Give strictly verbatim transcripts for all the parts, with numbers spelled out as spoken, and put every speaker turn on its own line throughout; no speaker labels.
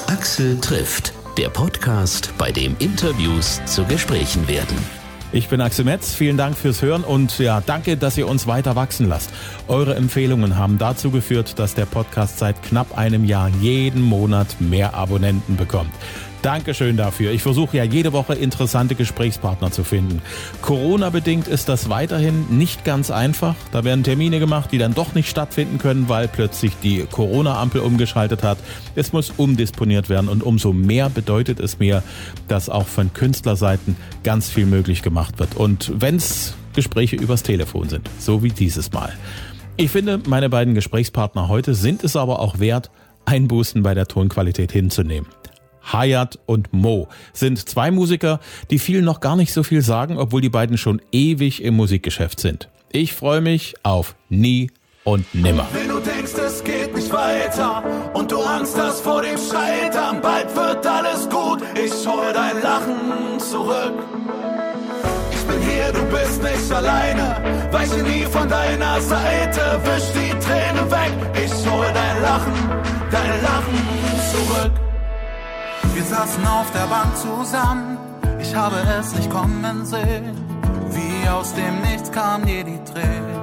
Axel trifft, der Podcast, bei dem Interviews zu Gesprächen werden.
Ich bin Axel Metz, vielen Dank fürs Hören und ja, danke, dass ihr uns weiter wachsen lasst. Eure Empfehlungen haben dazu geführt, dass der Podcast seit knapp einem Jahr jeden Monat mehr Abonnenten bekommt. Dankeschön dafür. Ich versuche ja jede Woche interessante Gesprächspartner zu finden. Corona-bedingt ist das weiterhin nicht ganz einfach. Da werden Termine gemacht, die dann doch nicht stattfinden können, weil plötzlich die Corona-Ampel umgeschaltet hat. Es muss umdisponiert werden und umso mehr bedeutet es mir, dass auch von Künstlerseiten ganz viel möglich gemacht wird. Und wenn es Gespräche übers Telefon sind, so wie dieses Mal. Ich finde, meine beiden Gesprächspartner heute sind es aber auch wert, Einbußen bei der Tonqualität hinzunehmen. Hayat und Mo sind zwei Musiker, die vielen noch gar nicht so viel sagen, obwohl die beiden schon ewig im Musikgeschäft sind. Ich freue mich auf Nie und Nimmer.
Wenn du denkst, es geht nicht weiter und du Angst hast vor dem Scheitern, bald wird alles gut, ich hol dein Lachen zurück. Ich bin hier, du bist nicht alleine, weiche nie von deiner Seite, wisch die Tränen weg, ich hol dein Lachen, dein Lachen zurück. Wir saßen auf der Bank zusammen, ich habe es nicht kommen sehen, wie aus dem Nichts kam dir die Tränen.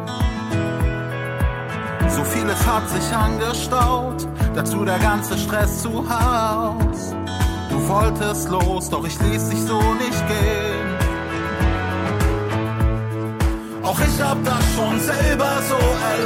So vieles hat sich angestaut, dazu der ganze Stress zu Haus. Du wolltest los, doch ich ließ dich so nicht gehen. Auch ich hab das schon selber so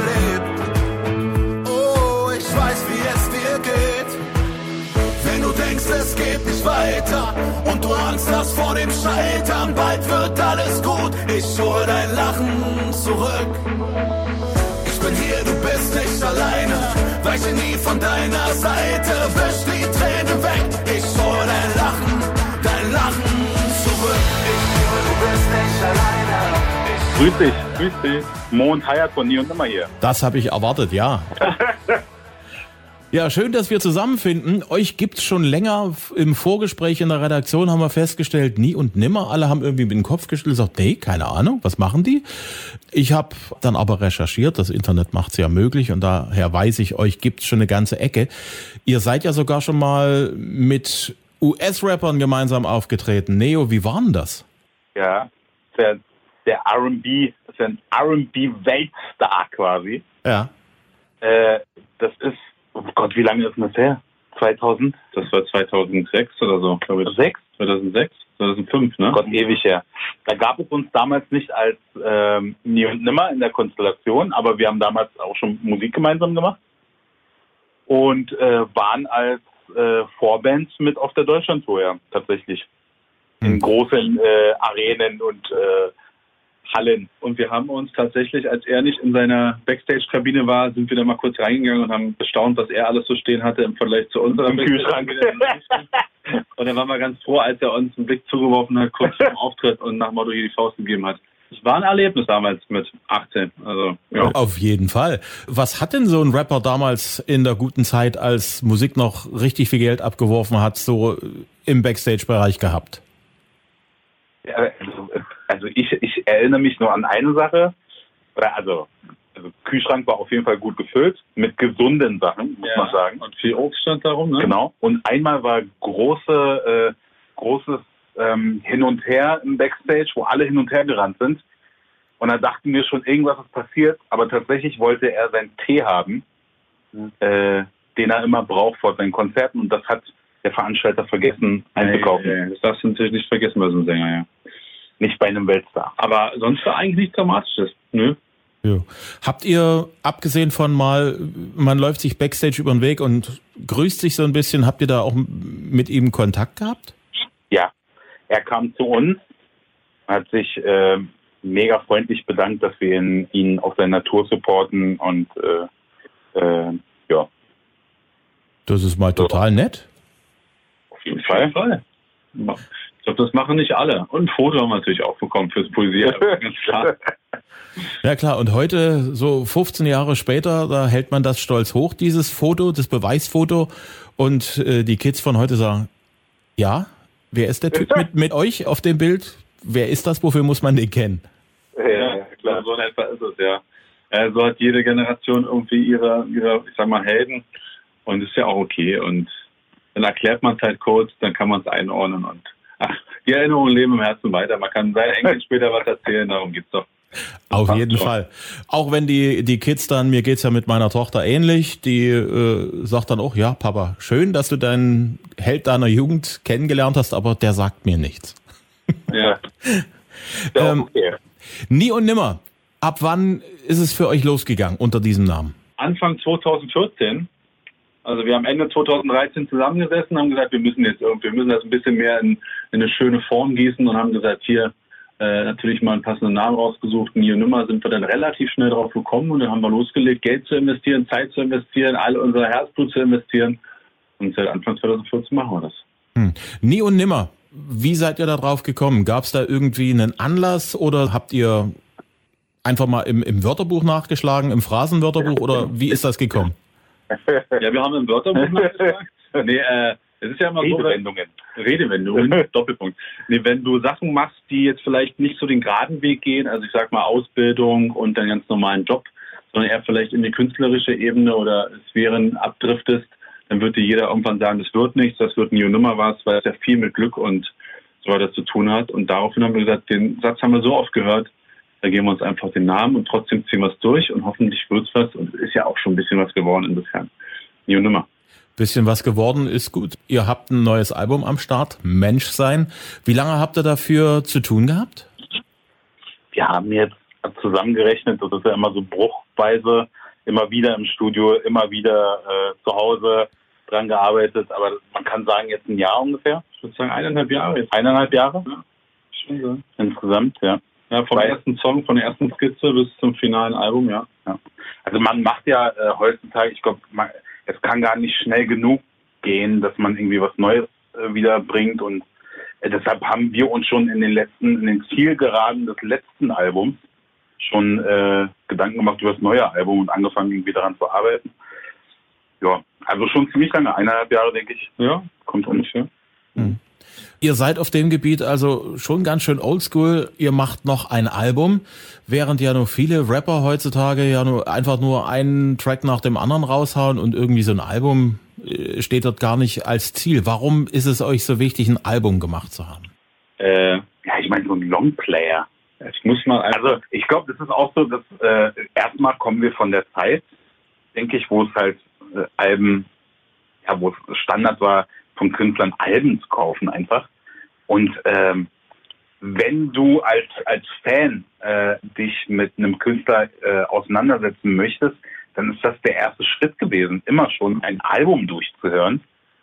erlebt. Oh, ich weiß, wie es dir geht. Wenn du denkst, es geht nicht weiter und du Angst hast vor dem Scheitern, bald wird alles gut, ich hol dein Lachen zurück. Ich bin hier, du bist nicht alleine, weiche nie von deiner Seite, wisch die Tränen weg, ich hol dein Lachen, dein Lachen zurück. Ich hol, du bist nicht alleine.
Grüß dich, grüß dich. Mo und Hayat von Nie und Nimmer hier.
Das habe ich erwartet, ja. Ja, schön, dass wir zusammenfinden. Euch gibt's schon länger. Im Vorgespräch in der Redaktion haben wir festgestellt, Nie und Nimmer. Alle haben irgendwie mit dem Kopf geschüttelt und gesagt, nee, keine Ahnung, was machen die? Ich habe dann aber recherchiert, das Internet macht's ja möglich und daher weiß ich, euch gibt's schon eine ganze Ecke. Ihr seid ja sogar schon mal mit U S-Rappern gemeinsam aufgetreten. Neo, wie war denn das?
Ja, der, der R und B, das ist ein R und B-Weltstar quasi.
Ja.
Äh, das ist Oh Gott, wie lange ist denn das her? zweitausend?
Das war zweitausendsechs oder so, glaube ich.
Sechs?
zweitausendsechs? zweitausendfünf, ne?
Oh Gott, ewig her. Da gab es uns damals nicht als ähm, Nie und Nimmer in der Konstellation, aber wir haben damals auch schon Musik gemeinsam gemacht und äh, waren als äh, Vorband mit auf der Deutschlandtour, ja, tatsächlich. In großen äh, Arenen und äh, Hallen.
Und wir haben uns tatsächlich, als er nicht in seiner Backstage-Kabine war, sind wir da mal kurz reingegangen und haben bestaunt, was er alles so stehen hatte im Vergleich zu unserem
Kühlschrank.
Und dann waren wir ganz froh, als er uns einen Blick zugeworfen hat, kurz vor dem Auftritt und nach dem Motto hier die Faust gegeben hat. Es war ein Erlebnis damals mit achtzehn. Also, ja.
Auf jeden Fall. Was hat denn so ein Rapper damals in der guten Zeit, als Musik noch richtig viel Geld abgeworfen hat, so im Backstage-Bereich gehabt?
Ja, also, also ich, ich erinnere mich nur an eine Sache. Oder also, also Kühlschrank war auf jeden Fall gut gefüllt mit gesunden Sachen, muss
Ja.
man sagen.
Und viel Obst stand darum, ne?
Genau. Und einmal war große, äh, großes ähm, Hin und Her im Backstage, wo alle hin und her gerannt sind. Und da dachten wir schon, irgendwas ist passiert. Aber tatsächlich wollte er seinen Tee haben,
Mhm.
äh, den er immer braucht vor seinen Konzerten. Und das hat der Veranstalter vergessen einzukaufen.
Nee, nee, das darfst du natürlich nicht vergessen bei so einem Sänger, ja.
Nicht bei einem Weltstar.
Aber sonst war eigentlich nichts Dramatisches. Nö.
Ja. Habt ihr, abgesehen von mal, man läuft sich Backstage über den Weg und grüßt sich so ein bisschen, habt ihr da auch mit ihm Kontakt gehabt?
Ja, er kam zu uns, hat sich äh, mega freundlich bedankt, dass wir ihn, ihn auf seiner Tour supporten und äh, äh, ja.
Das ist mal total nett.
Auf jeden Fall.
Fall. Ich glaube, das machen nicht alle. Und ein Foto haben wir natürlich auch bekommen fürs Poesieren. Ganz klar.
Ja klar, und heute, so fünfzehn Jahre später, da hält man das stolz hoch, dieses Foto, das Beweisfoto. Und äh, die Kids von heute sagen, ja, wer ist der Typ mit, mit euch auf dem Bild? Wer ist das? Wofür muss man den kennen?
Ja, klar, so in etwa ist es, ja. Äh, so hat jede Generation irgendwie ihre, ihre, ich sag mal, Helden. Und ist ja auch okay. Und dann erklärt man es halt kurz, dann kann man es einordnen und ach, die Erinnerungen leben im Herzen weiter. Man kann seinen Enkeln später was erzählen, darum geht's doch. Das
Auf jeden schon. Fall. Auch wenn die, die Kids dann, mir geht's ja mit meiner Tochter ähnlich, die äh, sagt dann auch, ja Papa, schön, dass du deinen Held deiner Jugend kennengelernt hast, aber der sagt mir nichts.
Ja.
ja ähm, okay. Nie und nimmer. Ab wann ist es für euch losgegangen unter diesem Namen?
Anfang zwanzig vierzehn. Also wir haben Ende zwanzig dreizehn zusammengesessen, haben gesagt, wir müssen jetzt irgendwie, wir müssen das ein bisschen mehr in, in eine schöne Form gießen und haben gesagt, hier äh, natürlich mal einen passenden Namen rausgesucht. Nie und nimmer sind wir dann relativ schnell drauf gekommen und dann haben wir losgelegt, Geld zu investieren, Zeit zu investieren, all unser Herzblut zu investieren und seit Anfang zwanzig vierzehn machen wir das.
Hm. Nie und nimmer. Wie seid ihr da drauf gekommen? Gab es da irgendwie einen Anlass oder habt ihr einfach mal im, im Wörterbuch nachgeschlagen, im Phrasenwörterbuch oder wie ist das gekommen?
Ja, wir haben im Wörterbuch nachgeschlagen. Nee, äh, es ist ja immer
Redewendungen.
so. Redewendungen, Doppelpunkt. Nee, wenn du Sachen machst, die jetzt vielleicht nicht so den geraden Weg gehen, also ich sag mal Ausbildung und einen ganz normalen Job, sondern eher vielleicht in die künstlerische Ebene oder Sphären abdriftest, dann wird dir jeder irgendwann sagen, das wird nichts, das wird nie und nimmer was, weil es ja viel mit Glück und so weiter zu tun hat. Und daraufhin haben wir gesagt, den Satz haben wir so oft gehört, da geben wir uns einfach den Namen und trotzdem ziehen wir es durch und hoffentlich wird es was und ist ja auch schon ein bisschen was geworden insofern. Nie und nimmer.
Bisschen was geworden ist gut. Ihr habt ein neues Album am Start, Menschsein. Wie lange habt ihr dafür zu tun gehabt?
Wir haben jetzt zusammengerechnet, das ist ja immer so bruchweise, immer wieder im Studio, immer wieder äh, zu Hause dran gearbeitet, aber man kann sagen, jetzt ein Jahr ungefähr.
Ich würde sagen eineinhalb Jahre. Jetzt.
Eineinhalb Jahre?
Ja, schon so.
Insgesamt, ja.
Ja, vom Weil, ersten Song, von der ersten Skizze bis zum finalen Album, ja.
ja. Also man macht ja äh, heutzutage, ich glaube, es kann gar nicht schnell genug gehen, dass man irgendwie was Neues äh, wieder bringt und äh, deshalb haben wir uns schon in den letzten, in den Zielgeraden des letzten Albums schon äh, Gedanken gemacht über das neue Album und angefangen irgendwie daran zu arbeiten. Ja, also schon ziemlich lange, eineinhalb Jahre, denke ich.
Ja, kommt ungefähr.
Hm. Ihr seid auf dem Gebiet also schon ganz schön oldschool. Ihr macht noch ein Album, während ja nur viele Rapper heutzutage ja nur einfach nur einen Track nach dem anderen raushauen und irgendwie so ein Album steht dort gar nicht als Ziel. Warum ist es euch so wichtig, ein Album gemacht zu haben?
Äh, ja, ich meine so ein Longplayer. Ich muss mal, also ich glaube, das ist auch so, dass äh, erstmal kommen wir von der Zeit, denke ich, wo es halt äh, Alben, ja, wo es Standard war, von Künstlern Alben zu kaufen einfach. Und ähm, wenn du als als Fan äh, dich mit einem Künstler äh, auseinandersetzen möchtest, dann ist das der erste Schritt gewesen, immer schon ein Album durchzuhören.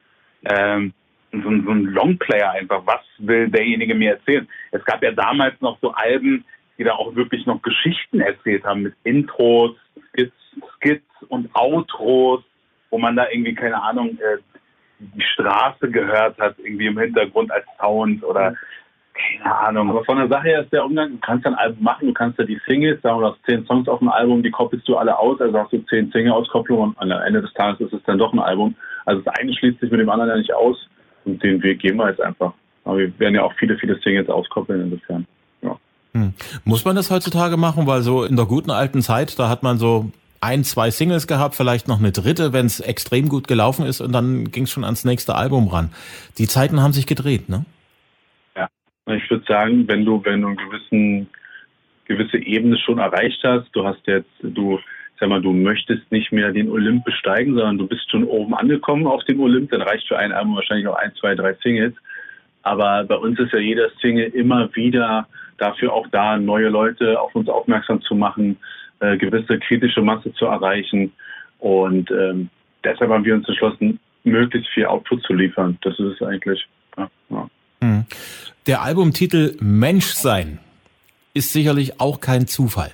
Ähm, so, so ein Longplayer einfach, was will derjenige mir erzählen? Es gab ja damals noch so Alben, die da auch wirklich noch Geschichten erzählt haben mit Intros, Skits, Skits und Outros, wo man da irgendwie, keine Ahnung, äh, die Straße gehört hat, irgendwie im Hintergrund als Sound oder keine Ahnung.
Aber von der Sache her ist der Umgang, du kannst ein Album machen, du kannst ja die Singles, sagen wir, du hast zehn Songs auf dem Album, die koppelst du alle aus, also hast du zehn Single-Auskopplungen und am Ende des Tages ist es dann doch ein Album. Also das eine schließt sich mit dem anderen ja nicht aus und den Weg gehen wir jetzt einfach. Aber wir werden ja auch viele, viele Singles auskoppeln insofern. Ja.
Hm. Muss man das heutzutage machen, weil so in der guten alten Zeit, da hat man so ein, zwei Singles gehabt, vielleicht noch eine dritte, wenn es extrem gut gelaufen ist und dann ging es schon ans nächste Album ran. Die Zeiten haben sich gedreht, ne?
Ja, ich würde sagen, wenn du, wenn du eine gewissen, gewisse Ebene schon erreicht hast, du hast jetzt, du, sag mal, du möchtest nicht mehr den Olymp besteigen, sondern du bist schon oben angekommen auf dem Olymp, dann reicht für ein Album wahrscheinlich auch ein, zwei, drei Singles. Aber bei uns ist ja jeder Single immer wieder dafür auch da, neue Leute auf uns aufmerksam zu machen, äh, gewisse kritische Masse zu erreichen. Und ähm, deshalb haben wir uns entschlossen, möglichst viel Output zu liefern. Das ist es eigentlich. Ja, ja.
Hm. Der Albumtitel Menschsein ist sicherlich auch kein Zufall.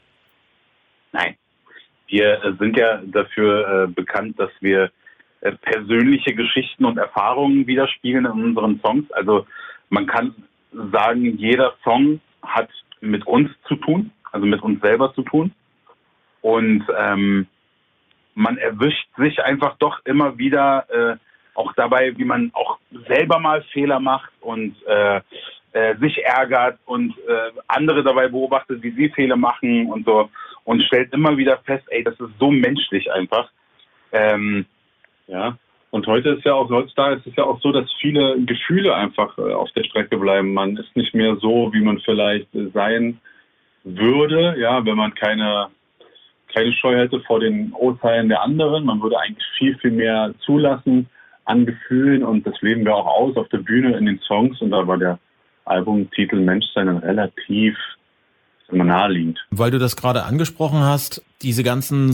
Nein. Wir sind ja dafür äh, bekannt, dass wir äh, persönliche Geschichten und Erfahrungen widerspiegeln in unseren Songs. Also man kann sagen, jeder Song hat mit uns zu tun, also mit uns selber zu tun. Und ähm, man erwischt sich einfach doch immer wieder äh, auch dabei, wie man auch selber mal Fehler macht und äh, äh, sich ärgert und äh, andere dabei beobachtet, wie sie Fehler machen und so. Und stellt immer wieder fest, ey, das ist so menschlich einfach. Ähm, ja.
Und heute ist ja auch, heutzutage ist es ja auch so, dass viele Gefühle einfach äh, auf der Strecke bleiben. Man ist nicht mehr so, wie man vielleicht äh, sein würde, ja, wenn man keine, keine Scheu hätte vor den Urteilen der anderen. Man würde eigentlich viel, viel mehr zulassen an Gefühlen und das leben wir auch aus auf der Bühne in den Songs. Und da war der Albumtitel Menschsein dann relativ immer naheliegend.
Weil du das gerade angesprochen hast, diese ganzen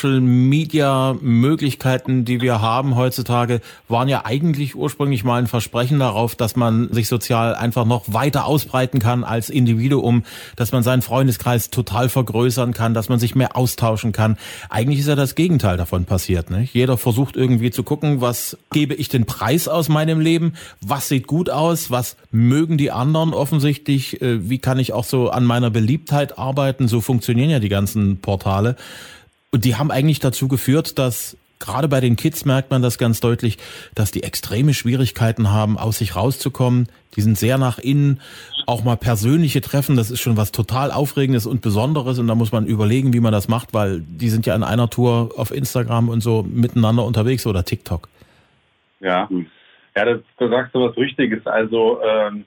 Social-Media-Möglichkeiten, die wir haben heutzutage, waren ja eigentlich ursprünglich mal ein Versprechen darauf, dass man sich sozial einfach noch weiter ausbreiten kann als Individuum, dass man seinen Freundeskreis total vergrößern kann, dass man sich mehr austauschen kann. Eigentlich ist ja das Gegenteil davon passiert, nicht? Jeder versucht irgendwie zu gucken, was gebe ich den Preis aus meinem Leben, was sieht gut aus, was mögen die anderen offensichtlich, wie kann ich auch so an meiner Beliebtheit arbeiten, so funktionieren ja die ganzen Portale. Und die haben eigentlich dazu geführt, dass gerade bei den Kids merkt man das ganz deutlich, dass die extreme Schwierigkeiten haben, aus sich rauszukommen. Die sind sehr nach innen, auch mal persönliche Treffen, das ist schon was total Aufregendes und Besonderes und da muss man überlegen, wie man das macht, weil die sind ja in einer Tour auf Instagram und so miteinander unterwegs oder TikTok.
Ja, ja, das, da sagst du was Richtiges. Also ähm,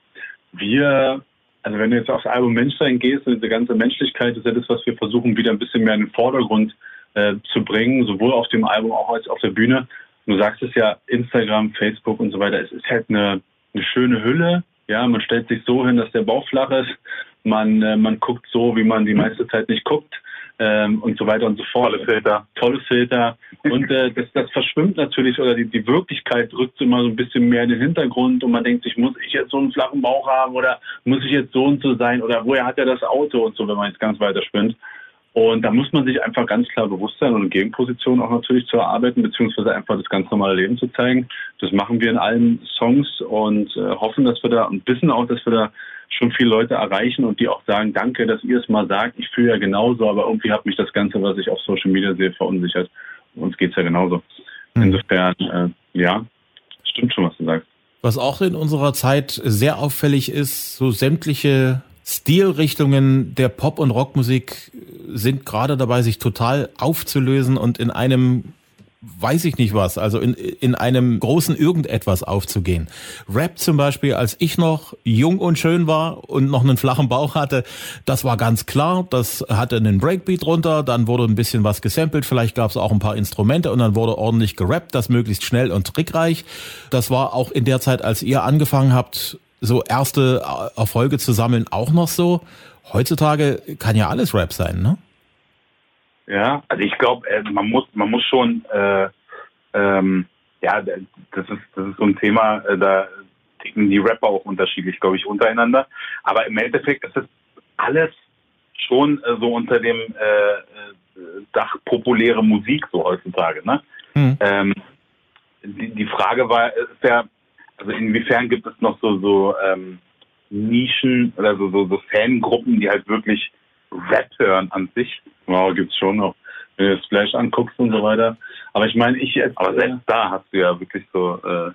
wir... Also wenn du jetzt aufs Album Menschsein gehst und diese ganze Menschlichkeit, ist ja das, was wir versuchen, wieder ein bisschen mehr in den Vordergrund äh, zu bringen, sowohl auf dem Album auch als auf der Bühne. Und du sagst es ja, Instagram, Facebook und so weiter, es ist halt eine, eine schöne Hülle. Ja, man stellt sich so hin, dass der Bauch flach ist. Man, äh, man guckt so, wie man die meiste Zeit nicht guckt. Ähm, und so weiter und so fort.
Tolle Filter.
Tolle Filter. Und äh, das, das verschwimmt natürlich, oder die, die Wirklichkeit rückt immer so ein bisschen mehr in den Hintergrund und man denkt sich, muss ich jetzt so einen flachen Bauch haben oder muss ich jetzt so und so sein oder woher hat er das Auto und so, wenn man jetzt ganz weiter spinnt. Und da muss man sich einfach ganz klar bewusst sein und eine Gegenposition auch natürlich zu erarbeiten, beziehungsweise einfach das ganz normale Leben zu zeigen. Das machen wir in allen Songs und äh, hoffen, dass wir da und wissen auch, dass wir da schon viele Leute erreichen und die auch sagen, danke, dass ihr es mal sagt. Ich fühle ja genauso, aber irgendwie hat mich das Ganze, was ich auf Social Media sehe, verunsichert. Uns geht's ja genauso. Mhm. Insofern, äh, ja, stimmt schon, was du sagst.
Was auch in unserer Zeit sehr auffällig ist, so sämtliche Stilrichtungen der Pop- und Rockmusik sind gerade dabei, sich total aufzulösen und in einem, weiß ich nicht was, also in, in einem großen Irgendetwas aufzugehen. Rap zum Beispiel, als ich noch jung und schön war und noch einen flachen Bauch hatte, das war ganz klar, das hatte einen Breakbeat drunter, dann wurde ein bisschen was gesampelt, vielleicht gab es auch ein paar Instrumente und dann wurde ordentlich gerappt, das möglichst schnell und trickreich. Das war auch in der Zeit, als ihr angefangen habt, so erste Erfolge zu sammeln, auch noch so. Heutzutage kann ja alles Rap sein, ne?
Ja, also ich glaube, man muss, man muss schon, äh, ähm, ja, das ist, das ist so ein Thema, äh, da ticken die Rapper auch unterschiedlich, glaube ich, untereinander. Aber im Endeffekt ist es alles schon äh, so unter dem äh, Dach populäre Musik so heutzutage, ne? Hm. Ähm, die, die Frage war, ist ja, also inwiefern gibt es noch so so ähm, Nischen oder so, so so Fangruppen, die halt wirklich Rap hören an sich?
Wow, gibt's schon noch. Wenn du das Flash anguckst und so weiter. Aber ich meine, ich jetzt...
Aber selbst da hast du ja wirklich so... Äh,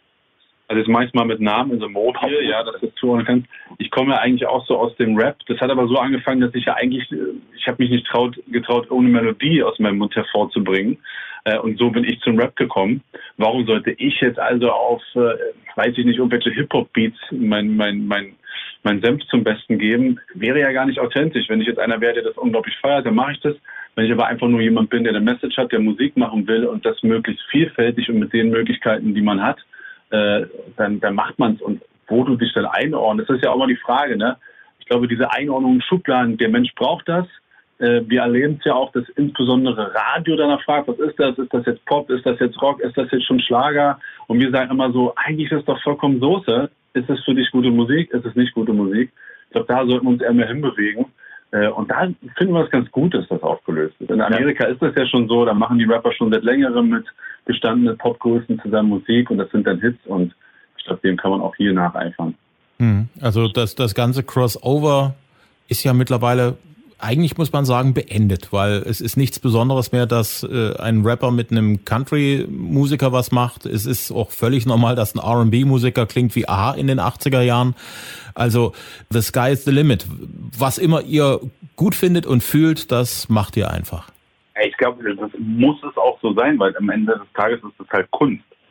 also jetzt manchmal mit Namen in so Mobile, ja, dass du das zuordnen kannst. Ich komme ja eigentlich auch so aus dem Rap. Das hat aber so angefangen, dass ich ja eigentlich... Ich habe mich nicht traut, getraut, ohne Melodie aus meinem Mund hervorzubringen. Äh, und so bin ich zum Rap gekommen. Warum sollte ich jetzt also auf, äh, weiß ich nicht, irgendwelche Hip-Hop-Beats mein, mein, mein, mein Senf zum Besten geben? Wäre ja gar nicht authentisch. Wenn ich jetzt einer wäre, der das unglaublich feiert, dann mache ich das. Wenn ich aber einfach nur jemand bin, der eine Message hat, der Musik machen will und das möglichst vielfältig und mit den Möglichkeiten, die man hat, äh, dann, dann macht man es. Und wo du dich dann einordnest, das ist ja auch mal die Frage, ne? Ich glaube, diese Einordnung in Schubladen, der Mensch braucht das. Wir erleben es ja auch, dass insbesondere Radio danach fragt, was ist das? Ist das jetzt Pop? Ist das jetzt Rock? Ist das jetzt schon Schlager? Und wir sagen immer so, eigentlich ist das doch vollkommen Soße. Ist es für dich gute Musik? Ist es nicht gute Musik? Ich glaube, da sollten wir uns eher mehr hinbewegen. Und da finden wir es ganz gut, dass das aufgelöst ist. In Amerika ist das ja schon so, da machen die Rapper schon seit längerem mit gestandenen Popgrößen zusammen Musik und das sind dann Hits und ich glaube, dem kann man auch hier nacheifern.
Also das, das ganze Crossover ist ja mittlerweile, eigentlich muss man sagen, beendet, weil es ist nichts Besonderes mehr, dass äh, ein Rapper mit einem Country-Musiker was macht. Es ist auch völlig normal, dass ein R and B-Musiker klingt wie A in den achtziger Jahren. Also the sky is the limit. Was immer ihr gut findet und fühlt, das macht ihr einfach.
Ich glaube, das muss es auch so sein, weil am Ende des Tages ist es halt Kunst.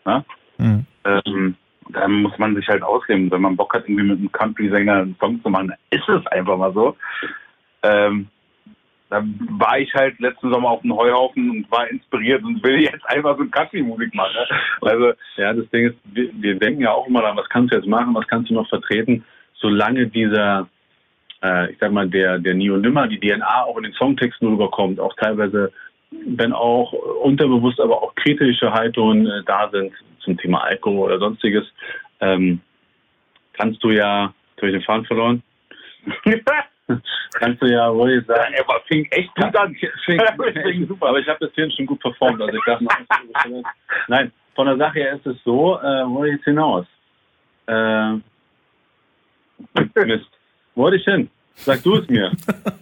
Ne? Mhm. Ähm, da muss man sich halt ausleben. Wenn man Bock hat, irgendwie mit einem Country-Sänger einen Song zu machen, ist es einfach mal so. Ähm, da war ich halt letzten Sommer auf dem Heuhaufen und war inspiriert und will jetzt einfach so Country-Musik machen. Ne?
Also, ja, das Ding ist, wir, wir denken ja auch immer daran, was kannst du jetzt machen, was kannst du noch vertreten, solange dieser, äh, ich sag mal, der, der Nie und Nimmer, die D N A auch in den Songtexten rüberkommt, auch teilweise, wenn auch unterbewusst, aber auch kritische Haltungen äh, da sind zum Thema Alkohol oder sonstiges, ähm, kannst du ja, jetzt habe ich den Faden verloren, kannst du ja wohl jetzt sagen,
ja, aber fing echt gut an.
Fing, fing super, aber ich habe das hier schon gut performt. Also ich dachte, nein, von der Sache her ist es so, äh, wo ich jetzt hinaus? Äh, Mist. Wo wollte ich hin? Sag du es mir.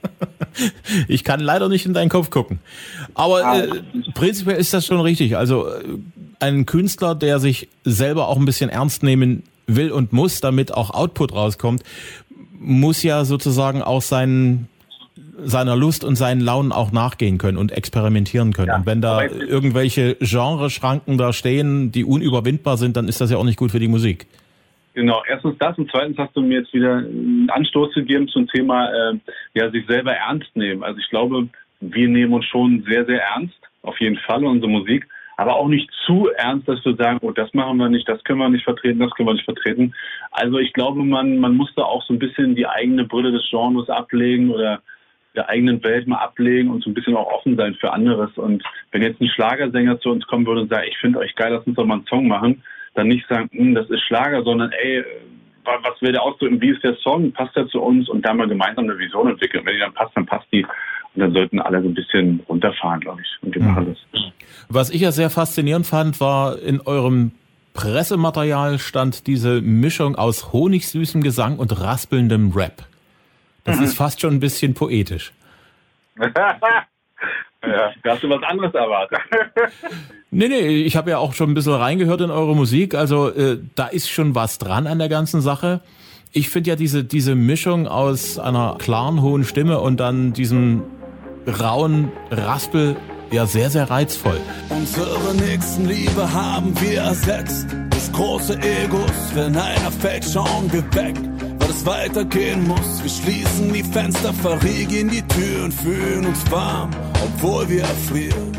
Ich kann leider nicht in deinen Kopf gucken. Aber äh, prinzipiell ist das schon richtig. Also äh, ein Künstler, der sich selber auch ein bisschen ernst nehmen will und muss, damit auch Output rauskommt, muss ja sozusagen auch seinen, seiner Lust und seinen Launen auch nachgehen können und experimentieren können. Ja, und wenn da irgendwelche Genreschranken da stehen, die unüberwindbar sind, dann ist das ja auch nicht gut für die Musik.
Genau, erstens das und zweitens hast du mir jetzt wieder einen Anstoß gegeben zum Thema, äh, ja, sich selber ernst nehmen. Also ich glaube, wir nehmen uns schon sehr, sehr ernst, auf jeden Fall, unsere Musik, aber auch nicht zu ernst, dass wir sagen, oh, das machen wir nicht, das können wir nicht vertreten, das können wir nicht vertreten. Also ich glaube, man, man muss da auch so ein bisschen die eigene Brille des Genres ablegen oder der eigenen Welt mal ablegen und so ein bisschen auch offen sein für anderes. Und wenn jetzt ein Schlagersänger zu uns kommen würde und sagt, ich finde euch geil, lass uns doch mal einen Song machen, dann nicht sagen, das ist Schlager, sondern ey, was will der ausdrücken, wie ist der Song, passt der zu uns und da mal gemeinsam eine Vision entwickeln. Wenn die dann passt, dann passt die. Und dann sollten alle so ein bisschen runterfahren, glaube ich. Und wir machen das.
Was ich ja sehr faszinierend fand, war in eurem Pressematerial stand diese Mischung aus honigsüßem Gesang und raspelndem Rap. Das mhm. ist fast schon ein bisschen poetisch.
Ja, hast du was anderes erwartet?
Nee, nee, ich habe ja auch schon ein bisschen reingehört in eure Musik. Also äh, da ist schon was dran an der ganzen Sache. Ich finde ja diese, diese Mischung aus einer klaren, hohen Stimme und dann diesem rauen Raspel ja sehr, sehr reizvoll.
Unsere Nächstenliebe haben wir ersetzt. Das große Egos, wenn einer fällt, schauen wir weg, weil es weitergehen muss. Wir schließen die Fenster, verriegeln die Tür und fühlen uns warm, obwohl wir erfrieren.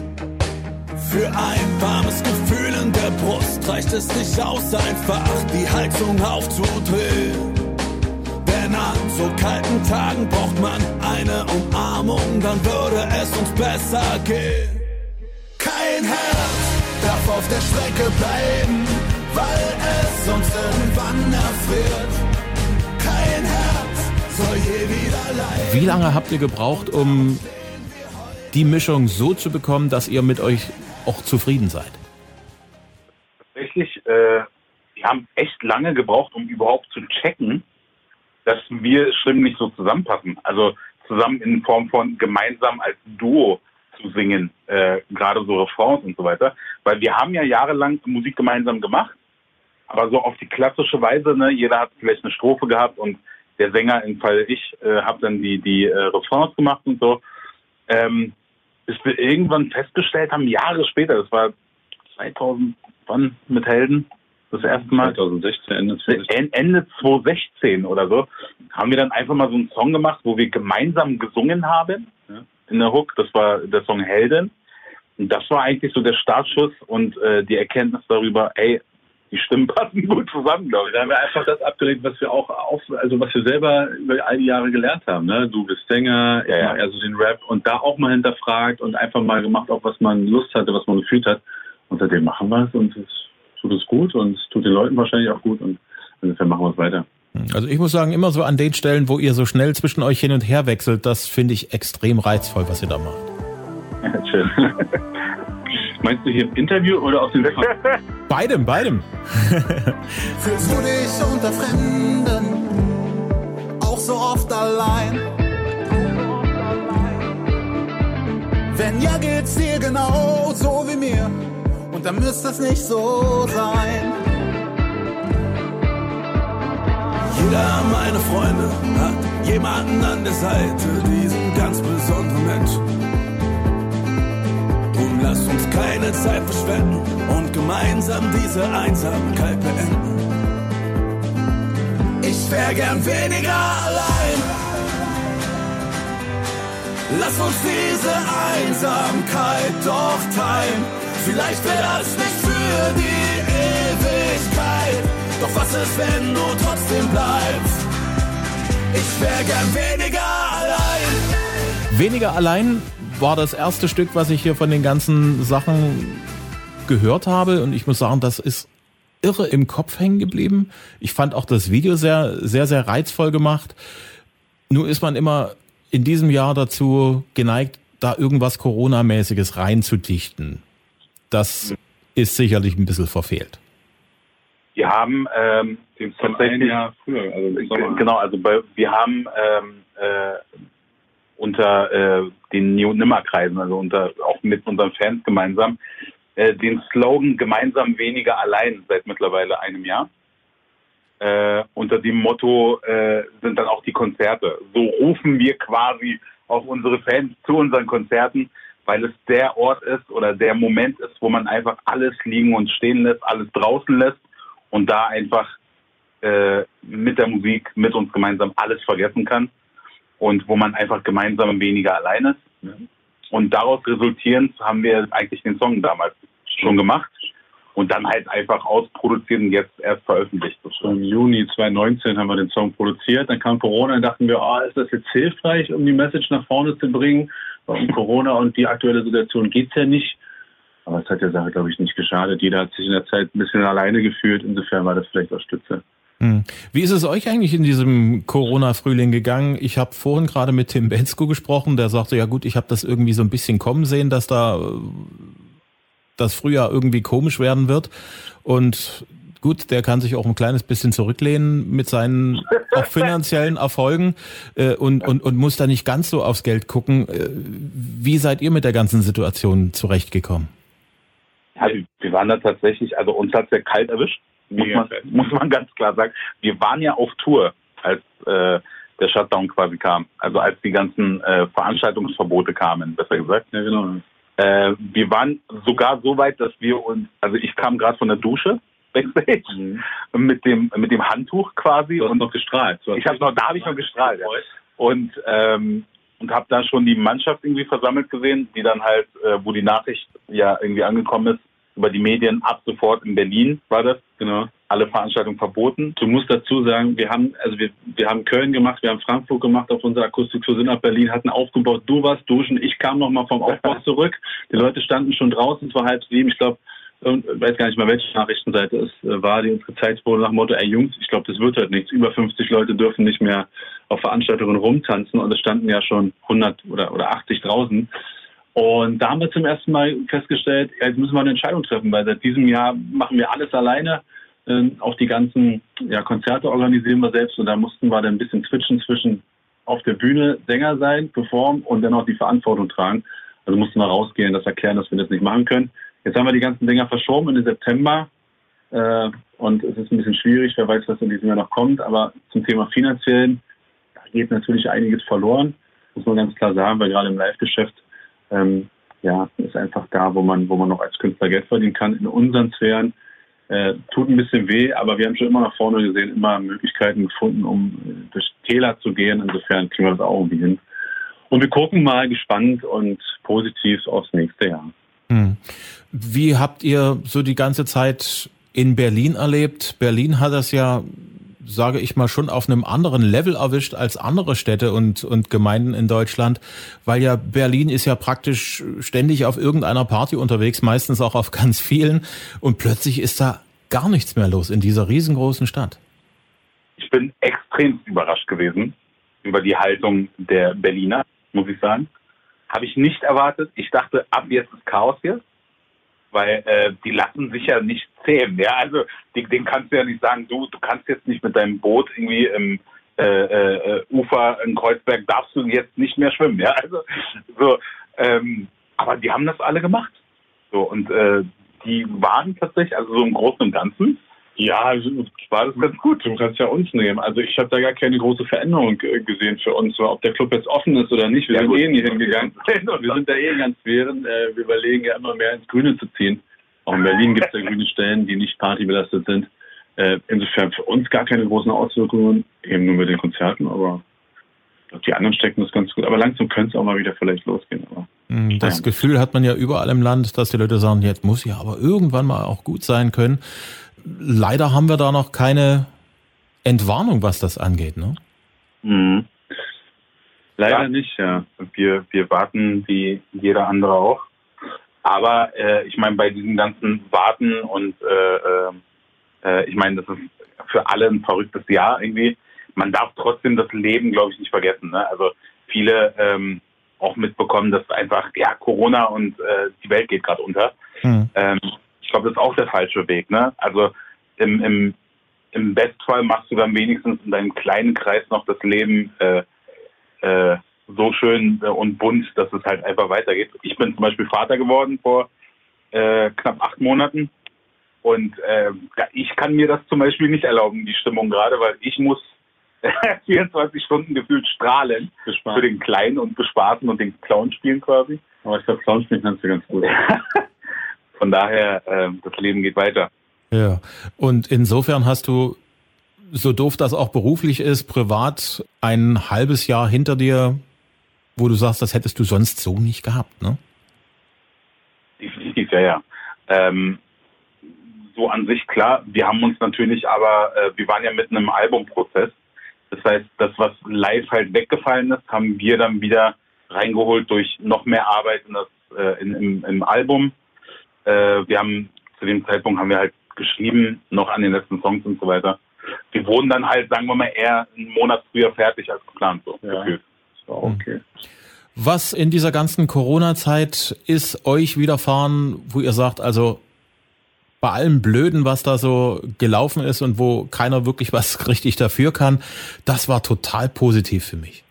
Für ein warmes Gefühl in der Brust reicht es nicht aus, einfach die Heizung aufzudrehen. Denn an so kalten Tagen braucht man eine Umarmung, dann würde es uns besser gehen. Kein Herz darf auf der Strecke bleiben, weil es sonst irgendwann erfriert. Kein Herz soll je wieder leiden.
Wie lange habt ihr gebraucht, um die Mischung so zu bekommen, dass ihr mit euch auch zufrieden seid?
Tatsächlich, äh, wir haben echt lange gebraucht, um überhaupt zu checken, dass wir stimmlich so zusammenpassen. Also zusammen in Form von gemeinsam als Duo zu singen, äh, gerade so Refrains und so weiter. Weil wir haben ja jahrelang Musik gemeinsam gemacht, aber so auf die klassische Weise, ne, jeder hat vielleicht eine Strophe gehabt und der Sänger, im Fall ich, äh, habe dann die, die äh, Refrains gemacht und so. Ähm, bis wir irgendwann festgestellt haben, Jahre später, das war zweitausend, wann mit Helden? Das erste Mal?
zwanzig sechzehn, Ende zwanzig sechzehn.
Ende zwanzig sechzehn oder so, haben wir dann einfach mal so einen Song gemacht, wo wir gemeinsam gesungen haben, ja, in der Hook. Das war der Song Helden. Und das war eigentlich so der Startschuss und äh, die Erkenntnis darüber, ey, die Stimmen passen gut zusammen, glaube ich.
Da haben wir einfach das abgelegt, was wir auch, auf, also was wir selber über all die Jahre gelernt haben. Ne? Du bist Sänger, ja, ja. Also den Rap und da auch mal hinterfragt und einfach mal gemacht, auch was man Lust hatte, was man gefühlt hat. Und seitdem machen wir es und es tut es gut und es tut den Leuten wahrscheinlich auch gut und insofern machen wir es weiter.
Also ich muss sagen, immer so an den Stellen, wo ihr so schnell zwischen euch hin und her wechselt, das finde ich extrem reizvoll, was ihr da macht.
Ja, schön. Meinst du hier im Interview oder aus dem Wecker?
Beidem, beidem.
Fühlst du dich unter Fremden auch so oft allein? Wenn ja, geht's dir genau so wie mir und dann müsste es nicht so sein. Jeder meiner Freunde hat jemanden an der Seite, diesen ganz besonderen Menschen. Und lass uns keine Zeit verschwenden und gemeinsam diese Einsamkeit beenden. Ich wär gern weniger allein. Lass uns diese Einsamkeit doch teilen. Vielleicht wär das nicht für die Ewigkeit. Doch was ist, wenn du trotzdem bleibst? Ich wär gern weniger allein.
Weniger allein war das erste Stück, was ich hier von den ganzen Sachen gehört habe. Und ich muss sagen, das ist irre im Kopf hängen geblieben. Ich fand auch das Video sehr, sehr, sehr reizvoll gemacht. Nur ist man immer in diesem Jahr dazu geneigt, da irgendwas Corona-mäßiges reinzudichten. Das ist sicherlich ein bisschen verfehlt.
Wir haben ähm,
Den Song ein Jahr früher, also im Sommer.
Genau, also bei, wir haben ähm, äh, unter äh, den Nie- und Nimmer-Kreisen, also unter auch mit unseren Fans gemeinsam, äh, den Slogan "Gemeinsam weniger allein" seit mittlerweile einem Jahr. Äh, unter dem Motto äh, sind dann auch die Konzerte. So rufen wir quasi auch unsere Fans zu unseren Konzerten, weil es der Ort ist oder der Moment ist, wo man einfach alles liegen und stehen lässt, alles draußen lässt und da einfach äh, mit der Musik, mit uns gemeinsam alles vergessen kann und wo man einfach gemeinsam weniger allein ist. Und daraus resultierend haben wir eigentlich den Song damals schon gemacht und dann halt einfach ausproduziert und jetzt erst veröffentlicht.
Im Juni zwanzig neunzehn haben wir den Song produziert, dann kam Corona und dachten wir, ah, ist das jetzt hilfreich, um die Message nach vorne zu bringen? Weil um Corona und die aktuelle Situation geht's ja nicht. Aber es hat der Sache, glaube ich, nicht geschadet. Jeder hat sich in der Zeit ein bisschen alleine gefühlt. Insofern war das vielleicht auch Stütze.
Hm. Wie ist es euch eigentlich in diesem Corona-Frühling gegangen? Ich habe vorhin gerade mit Tim Bensko gesprochen, der sagte, ja gut, ich habe das irgendwie so ein bisschen kommen sehen, dass da das Frühjahr irgendwie komisch werden wird. Und gut, der kann sich auch ein kleines bisschen zurücklehnen mit seinen auch finanziellen Erfolgen äh, und, und, und muss da nicht ganz so aufs Geld gucken. Äh, wie seid ihr mit der ganzen Situation zurechtgekommen?
Ja, wir waren da tatsächlich, also uns hat's ja kalt erwischt, muss man, muss man ganz klar sagen. Wir waren ja auf Tour, als äh, der Shutdown quasi kam. Also als die ganzen äh, Veranstaltungsverbote kamen, besser gesagt.
Ja, genau.
Äh, wir waren sogar so weit, dass wir uns, also ich kam gerade von der Dusche, Backstage, mhm. mit dem mit dem Handtuch quasi.
Du hast
und
noch gestrahlt.
Ich habe noch, da habe ich noch gestrahlt. Ja. Und ähm, und habe da schon die Mannschaft irgendwie versammelt gesehen, die dann halt, äh, wo die Nachricht ja irgendwie angekommen ist, über die Medien, ab sofort in Berlin war das, genau, alle Veranstaltungen verboten.
Du musst dazu sagen, wir haben, also wir, wir haben Köln gemacht, wir haben Frankfurt gemacht auf unserer Akustiktour, sind nach Berlin, hatten aufgebaut, du warst duschen, ich kam nochmal vom Aufbau zurück, die Leute standen schon draußen, es war halb sieben, ich glaube, ich weiß gar nicht mal, welche Nachrichtenseite es war, die uns gezeigt wurde nach dem Motto, ey Jungs, ich glaube, das wird halt nichts. Über fünfzig Leute dürfen nicht mehr auf Veranstaltungen rumtanzen und es standen ja schon hundert oder, oder achtzig draußen. Und da haben wir zum ersten Mal festgestellt, ja, jetzt müssen wir eine Entscheidung treffen, weil seit diesem Jahr machen wir alles alleine. Ähm, auch die ganzen ja, Konzerte organisieren wir selbst und da mussten wir dann ein bisschen switchen zwischen auf der Bühne Sänger sein, performen und dann auch die Verantwortung tragen. Also mussten wir rausgehen, das erklären, dass wir das nicht machen können. Jetzt haben wir die ganzen Dinger verschoben in den September äh, und es ist ein bisschen schwierig, wer weiß, was in diesem Jahr noch kommt, aber zum Thema Finanziellen, da geht natürlich einiges verloren, muss man ganz klar sagen, weil gerade im Live-Geschäft ähm, ja, ist einfach da, wo man wo man noch als Künstler Geld verdienen kann. In unseren Sphären äh, tut ein bisschen weh, aber wir haben schon immer nach vorne gesehen, immer Möglichkeiten gefunden, um äh, durch Täler zu gehen, insofern kriegen wir das auch irgendwie hin. Und wir gucken mal gespannt und positiv aufs nächste Jahr.
Hm. Wie habt ihr so die ganze Zeit in Berlin erlebt? Berlin hat das ja, sage ich mal, schon auf einem anderen Level erwischt als andere Städte und, und Gemeinden in Deutschland, weil ja Berlin ist ja praktisch ständig auf irgendeiner Party unterwegs, meistens auch auf ganz vielen und plötzlich ist da gar nichts mehr los in dieser riesengroßen Stadt.
Ich bin extrem überrascht gewesen über die Haltung der Berliner, muss ich sagen. Habe ich nicht erwartet. Ich dachte, ab jetzt ist Chaos hier, weil äh, die lassen sich ja nicht zähmen. Ja, also die, denen kannst du ja nicht sagen, du, du kannst jetzt nicht mit deinem Boot irgendwie im äh, äh, Ufer in Kreuzberg, darfst du jetzt nicht mehr schwimmen. Ja, also so. Ähm, aber die haben das alle gemacht. So und äh, die waren tatsächlich, also so im Großen und Ganzen,
Ja, also war das ganz gut. Du kannst ja uns nehmen. Also ich habe da gar keine große Veränderung äh, gesehen für uns, ob der Club jetzt offen ist oder nicht. Wir ja, sind gut. eh nie hingegangen. Und wir sind da eh ganz während. Äh, wir überlegen ja immer mehr ins Grüne zu ziehen. Auch in Berlin gibt es ja grüne Stellen, die nicht partybelastet sind. Äh, insofern für uns gar keine großen Auswirkungen, eben nur mit den Konzerten, aber die anderen stecken das ganz gut. Aber langsam könnte es auch mal wieder vielleicht losgehen. Aber
das
ja.
Gefühl hat man ja überall im Land, dass die Leute sagen, jetzt muss ja aber irgendwann mal auch gut sein können. Leider haben wir da noch keine Entwarnung, was das angeht, ne?
Mhm.
Leider
ja.
nicht, ja.
Wir, wir warten wie jeder andere auch. Aber äh, ich meine, bei diesem ganzen Warten und äh, äh, ich meine, das ist für alle ein verrücktes Jahr irgendwie. Man darf trotzdem das Leben, glaube ich, nicht vergessen. Ne? Also viele ähm, auch mitbekommen, dass einfach ja Corona und äh, die Welt geht gerade unter. Mhm. Ähm, ich glaube, das ist auch der falsche Weg. Ne? Also im, im, im Bestfall machst du dann wenigstens in deinem kleinen Kreis noch das Leben äh, äh, so schön und bunt, dass es halt einfach weitergeht. Ich bin zum Beispiel Vater geworden vor äh, knapp acht Monaten. Und äh, ich kann mir das zum Beispiel nicht erlauben, die Stimmung gerade, weil ich muss vierundzwanzig Stunden gefühlt strahlen
Bespaß.
Für den Kleinen und bespaßen und den Clown spielen quasi.
Aber ich glaube, Clown spielen kannst du ganz gut.
Von daher, äh, das Leben geht weiter.
Ja, und insofern hast du, so doof das auch beruflich ist, privat ein halbes Jahr hinter dir, wo du sagst, das hättest du sonst so nicht gehabt, ne?
Definitiv, ja, ja. Ähm, so an sich klar. Wir haben uns natürlich aber, äh, wir waren ja mitten im Albumprozess. Das heißt, das, was live halt weggefallen ist, haben wir dann wieder reingeholt durch noch mehr Arbeit in das, äh, in, im, im Album. Äh, wir haben, zu dem Zeitpunkt haben wir halt geschrieben, noch an den letzten Songs und so weiter. Wir wurden dann halt, sagen wir mal, eher einen Monat früher fertig als geplant, so
ja.
gefühlt.
So, okay.
Was in dieser ganzen Corona-Zeit ist euch widerfahren, wo ihr sagt, also bei allem Blöden, was da so gelaufen ist und wo keiner wirklich was richtig dafür kann, das war total positiv für mich.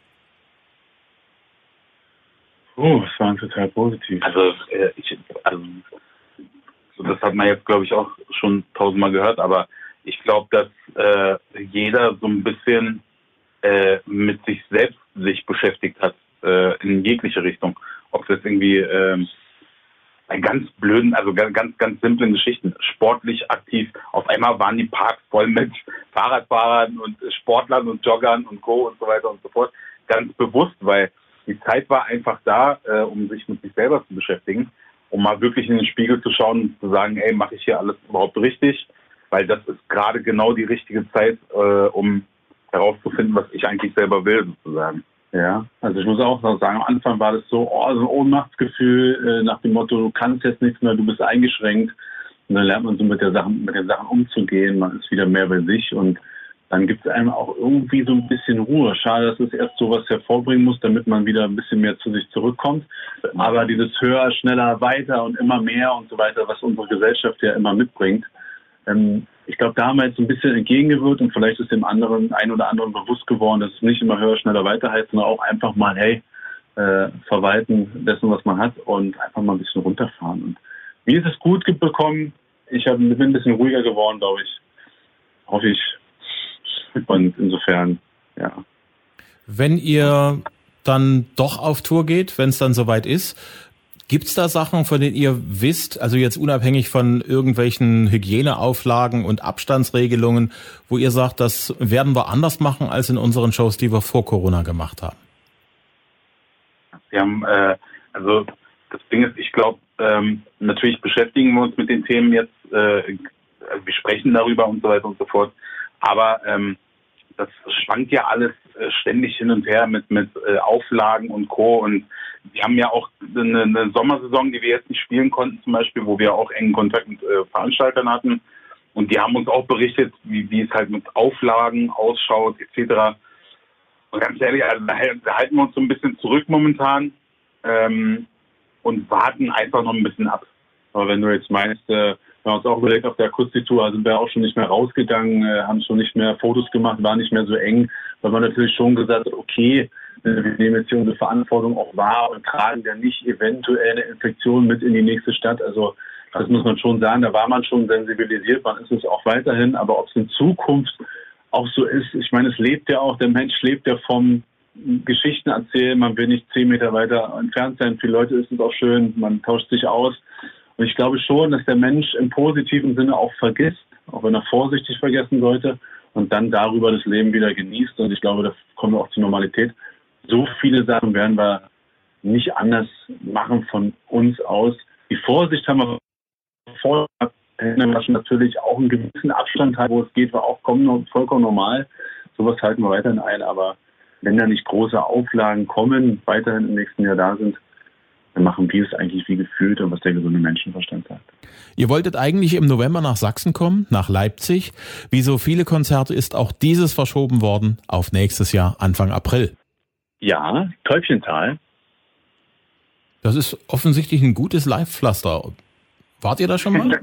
Oh, das war total positiv.
Also, äh, ich, also so, das hat man jetzt, glaube ich, auch schon tausendmal gehört, aber ich glaube, dass äh, jeder so ein bisschen äh, mit sich selbst sich beschäftigt hat, äh, in jegliche Richtung. Ob es jetzt irgendwie äh, bei ganz blöden, also ganz, ganz, ganz simplen Geschichten, sportlich aktiv. Auf einmal waren die Parks voll mit Fahrradfahrern und Sportlern und Joggern und Co. und so weiter und so fort. Ganz bewusst, weil die Zeit war einfach da, äh, um sich mit sich selber zu beschäftigen, um mal wirklich in den Spiegel zu schauen und zu sagen, ey, mache ich hier alles überhaupt richtig? Weil das ist gerade genau die richtige Zeit, äh, um herauszufinden, was ich eigentlich selber will, sozusagen.
Ja, also ich muss auch sagen, am Anfang war das so, oh, so ein Ohnmachtsgefühl äh, nach dem Motto, du kannst jetzt nichts mehr, du bist eingeschränkt. Und dann lernt man so mit der Sachen, mit den Sachen umzugehen, man ist wieder mehr bei sich und dann gibt es einem auch irgendwie so ein bisschen Ruhe. Schade, dass es erst sowas hervorbringen muss, damit man wieder ein bisschen mehr zu sich zurückkommt. Aber dieses höher, schneller, weiter und immer mehr und so weiter, was unsere Gesellschaft ja immer mitbringt, ähm, ich glaube, da haben wir jetzt ein bisschen entgegengewirkt und vielleicht ist dem anderen, ein oder anderen bewusst geworden, dass es nicht immer höher, schneller, weiter heißt, sondern auch einfach mal, hey, äh, verwalten dessen, was man hat und einfach mal ein bisschen runterfahren. Und mir ist es gut bekommen. Ich hab, bin ein bisschen ruhiger geworden, glaube ich. Hoffe ich. Und insofern, ja.
Wenn ihr dann doch auf Tour geht, wenn es dann soweit ist, gibt's da Sachen, von denen ihr wisst, also jetzt unabhängig von irgendwelchen Hygieneauflagen und Abstandsregelungen, wo ihr sagt, das werden wir anders machen als in unseren Shows, die wir vor Corona gemacht haben?
Wir haben, äh, also das Ding ist, ich glaube, ähm, natürlich beschäftigen wir uns mit den Themen jetzt, äh, wir sprechen darüber und so weiter und so fort, aber ähm, das schwankt ja alles äh, ständig hin und her mit, mit äh, Auflagen und Co. Und wir haben ja auch eine, eine Sommersaison, die wir jetzt nicht spielen konnten, zum Beispiel, wo wir auch engen Kontakt mit äh, Veranstaltern hatten. Und die haben uns auch berichtet, wie, wie es halt mit Auflagen ausschaut, et cetera. Und ganz ehrlich, also da, da halten wir uns so ein bisschen zurück momentan ähm, und warten einfach noch ein bisschen ab.
Aber wenn du jetzt meinst, äh, wir haben uns auch überlegt, auf der Akustiktour sind wir auch schon nicht mehr rausgegangen, äh, haben schon nicht mehr Fotos gemacht, waren nicht mehr so eng, weil man natürlich schon gesagt hat, okay, äh, wir nehmen jetzt hier unsere Verantwortung auch wahr und tragen ja nicht eventuell eine Infektion mit in die nächste Stadt. Also Das muss man schon sagen, da war man schon sensibilisiert, man ist es auch weiterhin, aber ob es in Zukunft auch so ist, ich meine, es lebt ja auch, der Mensch lebt ja vom Geschichten erzählen, man will nicht zehn Meter weiter entfernt sein, für Leute ist es auch schön, man tauscht sich aus und ich glaube schon, dass der Mensch im positiven Sinne auch vergisst, auch wenn er vorsichtig vergessen sollte und dann darüber das Leben wieder genießt und ich glaube, da kommen wir auch zur Normalität. So viele Sachen werden wir nicht anders machen von uns aus. Die Vorsicht haben wir vor, natürlich auch einen gewissen Abstand halten, wo es geht, war auch vollkommen normal. Sowas halten wir weiterhin ein, aber wenn da nicht große Auflagen kommen, weiterhin im nächsten Jahr da sind, dann machen wir es eigentlich wie gefühlt und was der gesunde Menschenverstand sagt.
Ihr wolltet eigentlich im November nach Sachsen kommen, nach Leipzig. Wie so viele Konzerte ist auch dieses verschoben worden auf nächstes Jahr, Anfang April.
Ja, Täubchental.
Das ist offensichtlich ein gutes Live-Pflaster. Wart ihr da schon mal?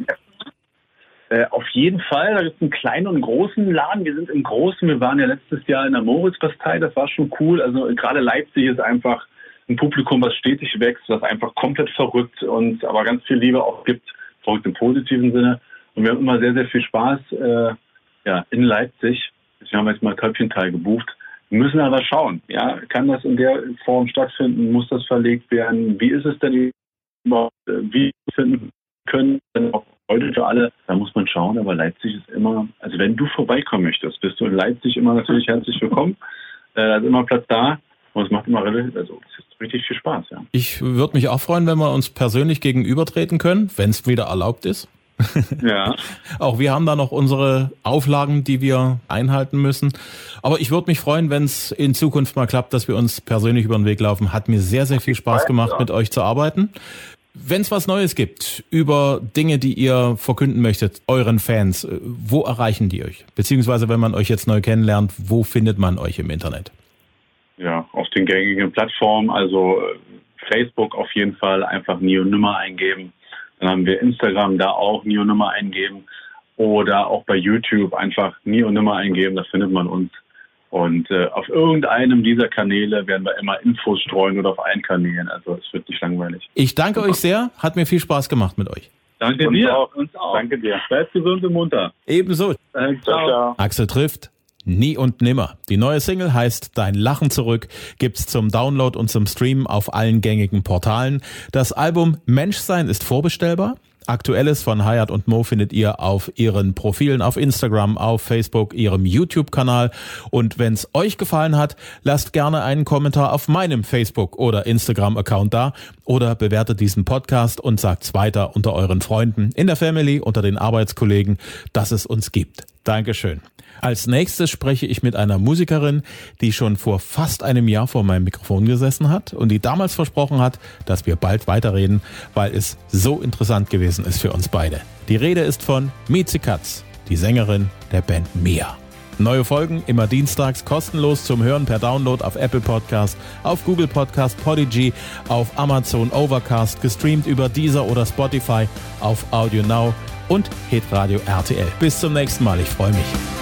äh, auf jeden Fall. Da gibt es einen kleinen und einen großen Laden. Wir sind im Großen. Wir waren ja letztes Jahr in der Moritzbastei. Das war schon cool. Also gerade Leipzig ist einfach ein Publikum, was stetig wächst, was einfach komplett verrückt und aber ganz viel Liebe auch gibt. Verrückt im positiven Sinne. Und wir haben immer sehr, sehr viel Spaß äh, ja, in Leipzig. Wir haben jetzt mal Täubchental gebucht. Wir müssen aber schauen, ja, kann das in der Form stattfinden, muss das verlegt werden, wie ist es denn überhaupt, wie finden können, denn auch heute für alle, da muss man schauen, aber Leipzig ist immer, also wenn du vorbeikommen möchtest, bist du in Leipzig immer natürlich herzlich willkommen, äh, da ist immer Platz da und es macht immer relativ, also es ist richtig viel Spaß, ja.
Ich würde mich auch freuen, wenn wir uns persönlich gegenübertreten können, wenn es wieder erlaubt ist.
Ja.
Auch wir haben da noch unsere Auflagen, die wir einhalten müssen. Aber ich würde mich freuen, wenn es in Zukunft mal klappt, dass wir uns persönlich über den Weg laufen. Hat mir sehr, sehr viel Spaß gemacht, mit euch zu arbeiten. Wenn es was Neues gibt über Dinge, die ihr verkünden möchtet, euren Fans, wo erreichen die euch? Beziehungsweise, wenn man euch jetzt neu kennenlernt, wo findet man euch im Internet?
Ja, auf den gängigen Plattformen, also Facebook auf jeden Fall, einfach Nio Nimmer eingeben. Dann haben wir Instagram, da auch Nio Nimmer eingeben oder auch bei YouTube einfach Nio Nimmer eingeben, da findet man uns. Und äh, auf irgendeinem dieser Kanäle werden wir immer Infos streuen oder auf allen Kanälen, also es wird nicht langweilig.
Ich danke euch sehr, hat mir viel Spaß gemacht mit euch.
Danke dir. Auch. Uns auch. Danke dir. Bleibt gesund und munter.
Ebenso.
Äh, ciao. ciao.
Axel trifft Nie und Nimmer. Die neue Single heißt Dein Lachen zurück, gibt's zum Download und zum Streamen auf allen gängigen Portalen. Das Album Menschsein ist vorbestellbar. Aktuelles von Hayat und Mo findet ihr auf ihren Profilen auf Instagram, auf Facebook, ihrem YouTube-Kanal. Und wenn's euch gefallen hat, lasst gerne einen Kommentar auf meinem Facebook- oder Instagram-Account da oder bewertet diesen Podcast und sagt's weiter unter euren Freunden, in der Family, unter den Arbeitskollegen, dass es uns gibt. Dankeschön. Als nächstes spreche ich mit einer Musikerin, die schon vor fast einem Jahr vor meinem Mikrofon gesessen hat und die damals versprochen hat, dass wir bald weiterreden, weil es so interessant gewesen ist für uns beide. Die Rede ist von Miezi Katz, die Sängerin der Band Mia. Neue Folgen immer dienstags kostenlos zum Hören per Download auf Apple Podcast, auf Google Podcast, Podigy, auf Amazon Overcast, gestreamt über Deezer oder Spotify, auf Audio Now und Hitradio R T L. Bis zum nächsten Mal, ich freue mich.